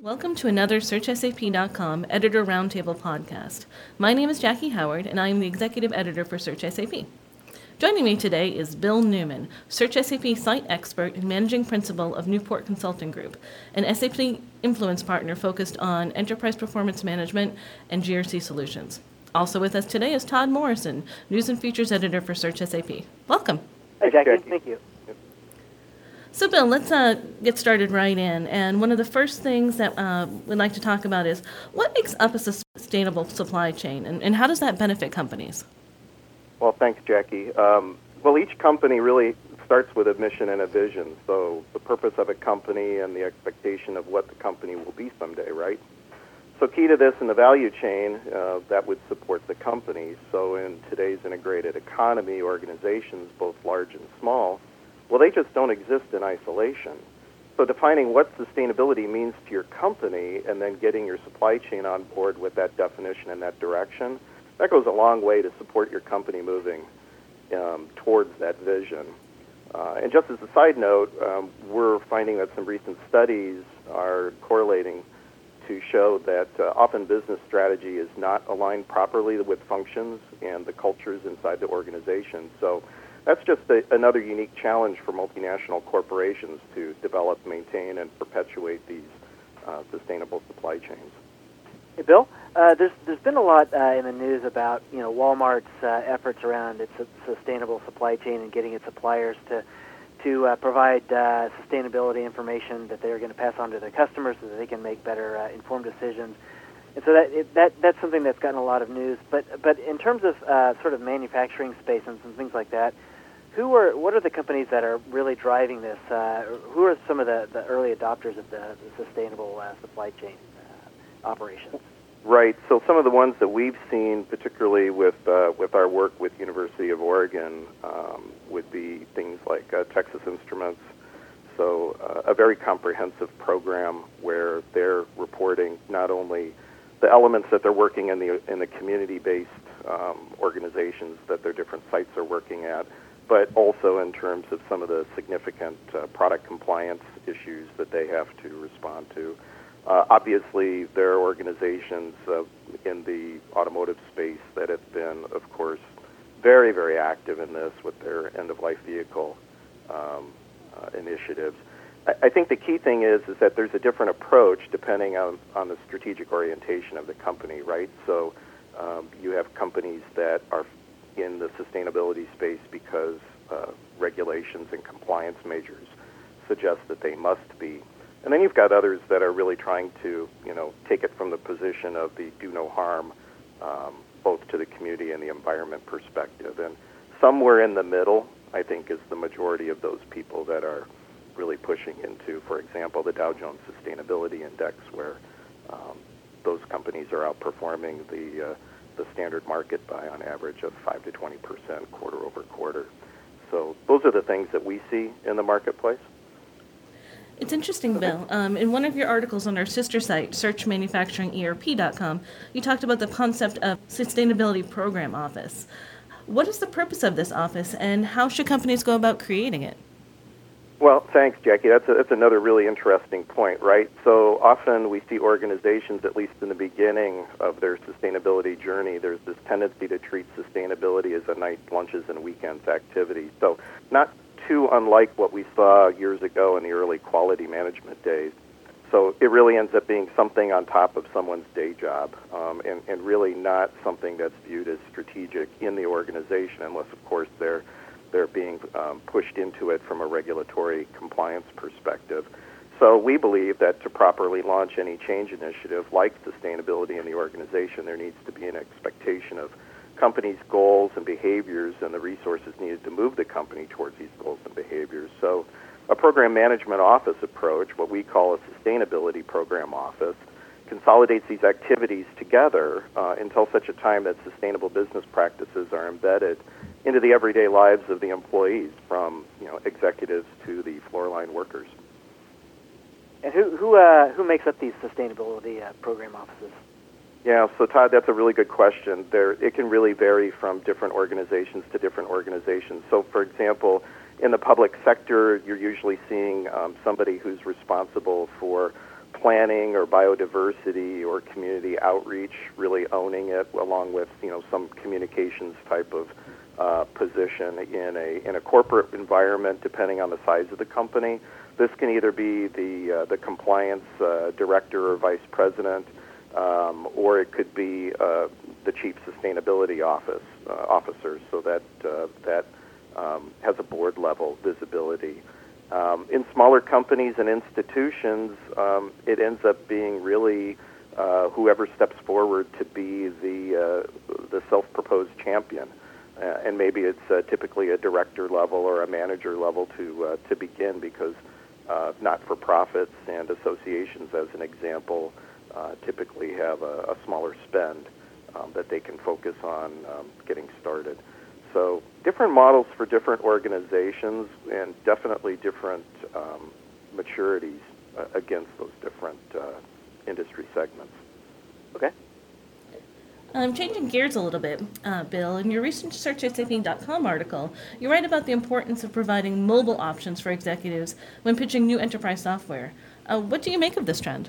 Welcome to another SearchSAP.com Editor Roundtable podcast. My name is Jackie Howard, and I am the Executive Editor for SearchSAP. Joining me today is Bill Newman, SearchSAP Site Expert and Managing Principal of Newport Consulting Group, an SAP Influence Partner focused on Enterprise Performance Management and GRC solutions. Also with us today is Todd Morrison, News and Features Editor for SearchSAP. Welcome. Hi, Jackie. Thank you. So, Bill, let's get started right in. And one of the first things that we'd like to talk about is what makes up a sustainable supply chain, and how does that benefit companies? Well, thanks, Jackie. Each company really starts with a mission and a vision. So the purpose of a company and the expectation of what the company will be someday, right? So key to this in the value chain, that would support the company. So in today's integrated economy, organizations, both large and small, well, they just don't exist in isolation. So defining what sustainability means to your company and then getting your supply chain on board with that definition and that direction, that goes a long way to support your company moving towards that vision. And just as a side note, we're finding that some recent studies are correlating to show that often business strategy is not aligned properly with functions and the cultures inside the organization. So that's just another unique challenge for multinational corporations to develop, maintain, and perpetuate these sustainable supply chains. Hey, Bill, there's been a lot in the news about Walmart's efforts around its sustainable supply chain and getting its suppliers to provide sustainability information that they're going to pass on to their customers so that they can make better informed decisions. And so that's something that's gotten a lot of news. But in terms of sort of manufacturing space and some things like that, what are the companies that are really driving this? Who are some of the early adopters of the sustainable supply chain operations? Right. So some of the ones that we've seen, particularly with our work with University of Oregon, would be things like Texas Instruments. So a very comprehensive program where they're reporting not only the elements that they're working in the community-based organizations that their different sites are working at, but also in terms of some of the significant product compliance issues that they have to respond to. Obviously, there are organizations in the automotive space that have been, of course, very, very active in this with their end-of-life vehicle initiatives. I think the key thing is that there's a different approach depending on the strategic orientation of the company, right? So you have companies that are in the sustainability space because regulations and compliance measures suggest that they must be. And then you've got others that are really trying to, take it from the position of the do no harm, both to the community and the environment perspective. And somewhere in the middle, I think, is the majority of those people that are really pushing into, for example, the Dow Jones Sustainability Index, where those companies are outperforming the standard market by, on average, of 5 to 20% quarter over quarter. So those are the things that we see in the marketplace. It's interesting, Bill. In one of your articles on our sister site, SearchManufacturingERP.com, you talked about the concept of Sustainability Program Office. What is the purpose of this office, and how should companies go about creating it? Well, thanks, Jackie. That's another really interesting point, right? So often we see organizations, at least in the beginning of their sustainability journey, there's this tendency to treat sustainability as a night lunches and weekends activity. So not too unlike what we saw years ago in the early quality management days. So it really ends up being something on top of someone's day job, and really not something that's viewed as strategic in the organization, unless, of course, they're being pushed into it from a regulatory compliance perspective. So we believe that to properly launch any change initiative like sustainability in the organization, there needs to be an expectation of companies' goals and behaviors and the resources needed to move the company towards these goals and behaviors. So a program management office approach, what we call a sustainability program office, consolidates these activities together until such a time that sustainable business practices are embedded into the everyday lives of the employees, from executives to the floor line workers. And who makes up these sustainability program offices? Yeah, so Todd, that's a really good question. It can really vary from different organizations to different organizations. So, for example, in the public sector, you're usually seeing somebody who's responsible for planning or biodiversity or community outreach, really owning it, along with some communications type of position in a corporate environment, depending on the size of the company. This can either be the compliance director or vice president, or it could be the chief sustainability officer, so that has a board level visibility. In smaller companies and institutions, it ends up being really whoever steps forward to be the self-proposed champion. And maybe it's typically a director level or a manager level to begin, because not-for-profits and associations, as an example, typically have a smaller spend that they can focus on getting started. So different models for different organizations, and definitely different maturities against those different industry segments. Okay. Changing gears a little bit, Bill, in your recent SearchSAP.com article, you write about the importance of providing mobile options for executives when pitching new enterprise software. What do you make of this trend?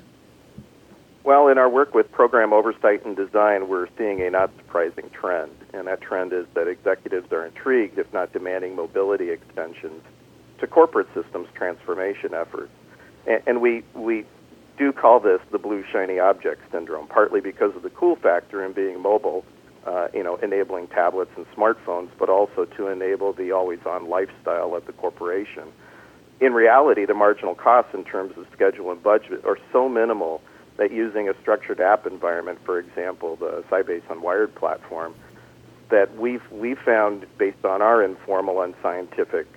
Well, in our work with program oversight and design, we're seeing a not surprising trend, and that trend is that executives are intrigued, if not demanding, mobility extensions to corporate systems transformation efforts. And we do call this the blue shiny object syndrome, partly because of the cool factor in being mobile, enabling tablets and smartphones, but also to enable the always-on lifestyle of the corporation. In reality, the marginal costs in terms of schedule and budget are so minimal that using a structured app environment, for example, the Sybase Unwired platform, that we've found, based on our informal and scientific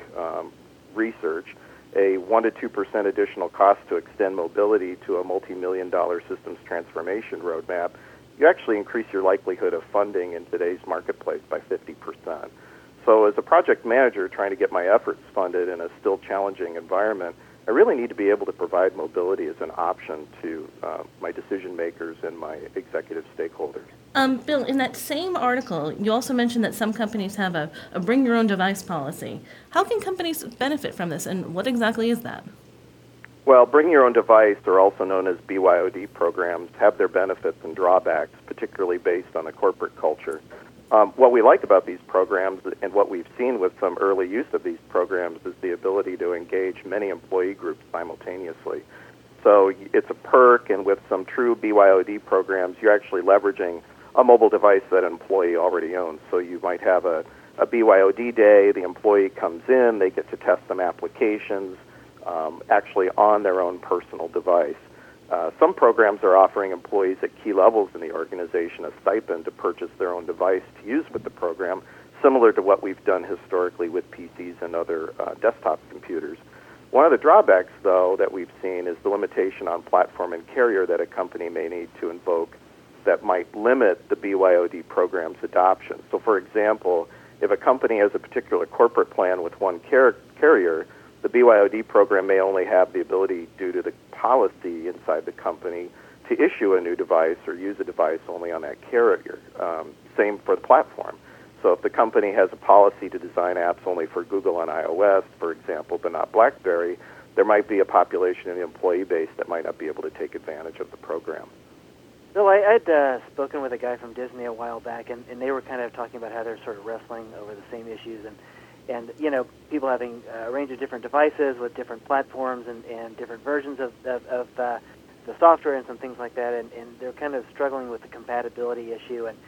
research, a 1 to 2% additional cost to extend mobility to a multi-million-dollar systems transformation roadmap. You actually increase your likelihood of funding in today's marketplace by 50%. So as a project manager trying to get my efforts funded in a still challenging environment, I really need to be able to provide mobility as an option to my decision makers and my executive stakeholders. Bill, in that same article, you also mentioned that some companies have a bring your own device policy. How can companies benefit from this, and what exactly is that? Well, bring your own device, or also known as BYOD programs, have their benefits and drawbacks, particularly based on the corporate culture. What we like about these programs, and what we've seen with some early use of these programs, is the ability to engage many employee groups simultaneously. So it's a perk, and with some true BYOD programs, you're actually leveraging a mobile device that an employee already owns. So you might have a BYOD day, the employee comes in, they get to test some applications actually on their own personal device. Some programs are offering employees at key levels in the organization a stipend to purchase their own device to use with the program, similar to what we've done historically with PCs and other desktop computers. One of the drawbacks, though, that we've seen is the limitation on platform and carrier that a company may need to invoke that might limit the BYOD program's adoption. So, for example, if a company has a particular corporate plan with one carrier, the BYOD program may only have the ability, due to the policy inside the company, to issue a new device or use a device only on that carrier. Same for the platform. So if the company has a policy to design apps only for Google and iOS, for example, but not BlackBerry, there might be a population in the employee base that might not be able to take advantage of the program. Bill, I'd spoken with a guy from Disney a while back, and they were kind of talking about how they're sort of wrestling over the same issues, and people having a range of different devices with different platforms and different versions of the software and some things like that, and they're kind of struggling with the compatibility issue and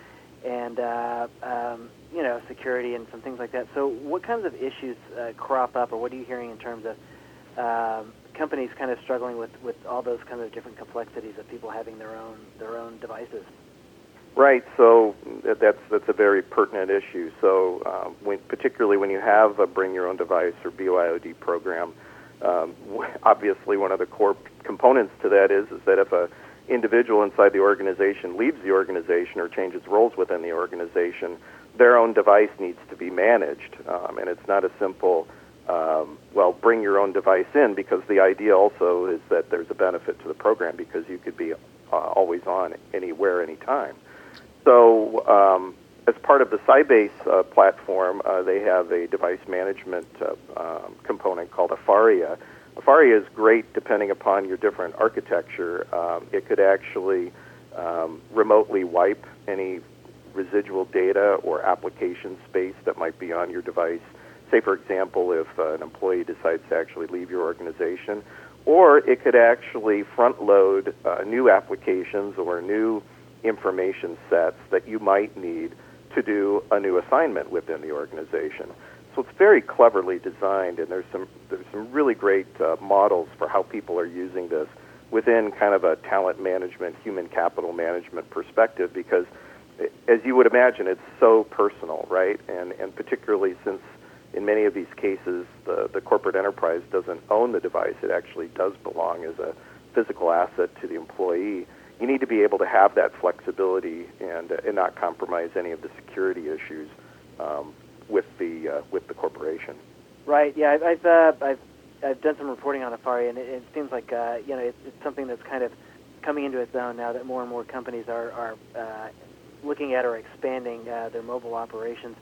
security and some things like that. So what kinds of issues crop up, or what are you hearing in terms of companies kind of struggling with all those kinds of different complexities of people having their own devices? Right. So that's a very pertinent issue. So particularly when you have a bring your own device or BYOD program, obviously one of the core components to that is that if a individual inside the organization leaves the organization or changes roles within the organization, their own device needs to be managed. And it's not a simple, bring your own device in, because the idea also is that there's a benefit to the program because you could be always on, anywhere, anytime. So as part of the Sybase platform, they have a device management component called Afaria, Afaria is great depending upon your different architecture. It could actually remotely wipe any residual data or application space that might be on your device. Say, for example, if an employee decides to actually leave your organization, or it could actually front-load new applications or new information sets that you might need to do a new assignment within the organization. So it's very cleverly designed, and there's some really great models for how people are using this within kind of a talent management, human capital management perspective, because as you would imagine, it's so personal, right? And particularly since in many of these cases the corporate enterprise doesn't own the device, it actually does belong as a physical asset to the employee. You need to be able to have that flexibility and not compromise any of the security issues with the corporation. Right. Yeah. I've done some reporting on Afaria, and it seems like it's something that's kind of coming into its own now that more and more companies are looking at or expanding their mobile operations.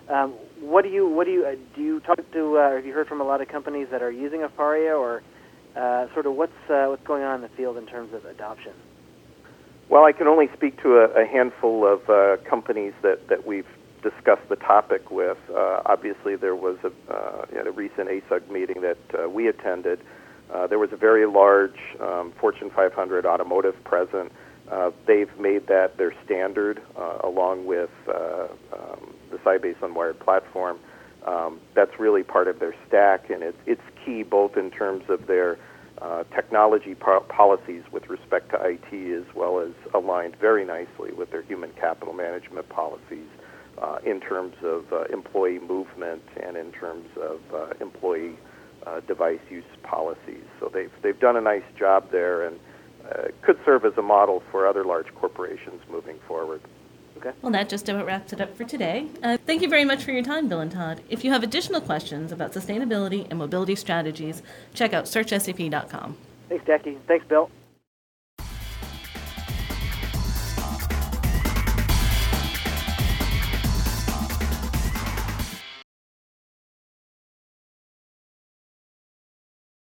Do you talk to? Have you heard from a lot of companies that are using Afaria, or sort of what's going on in the field in terms of adoption? Well, I can only speak to a handful of companies that we've discussed the topic with. Obviously, there was at a recent ASUG meeting that we attended. There was a very large Fortune 500 automotive present. They've made that their standard, along with the Sybase Unwired platform. That's really part of their stack, and it's key both in terms of their technology policies with respect to IT, as well as aligned very nicely with their human capital management policies in terms of employee movement and in terms of employee device use policies. So they've done a nice job there, and could serve as a model for other large corporations moving forward. Okay. Well, that just about wraps it up for today. Thank you very much for your time, Bill and Todd. If you have additional questions about sustainability and mobility strategies, check out searchsap.com. Thanks, Jackie. Thanks, Bill.